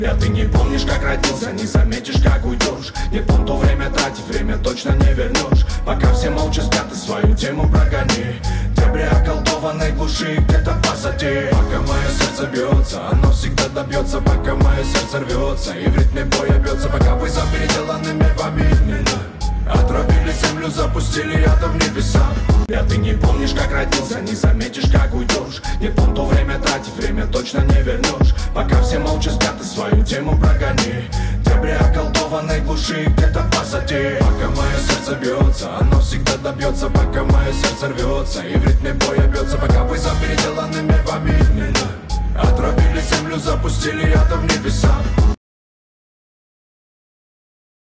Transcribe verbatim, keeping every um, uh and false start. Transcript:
Я ты не помнишь, как родился, не заметишь, как уйдешь. Не помню то время тратить, время точно не вернешь. Пока все молча спят, ты свою тему прогони. Дебри околдованной глуши где-то позади. Пока мое сердце бьется, оно всегда добьется. Пока мое сердце рвется и в ритме боя бьется. Пока вы за переделанными вами именно отравили землю, запустили ядом в небеса. Я ты не помнишь, как родился, не заметишь, как уйдешь. Не помню то время тратить, время точно не вернешь. Пока все молча спят, ты свою тему прогони. Дебри околдованной глуши где-то позади. Пока мое сердце бьется, оно всегда добьется. Пока мое сердце рвется и в ритме боя бьется. Пока вы за переделанными вами именно отравили землю, запустили ядом в небеса.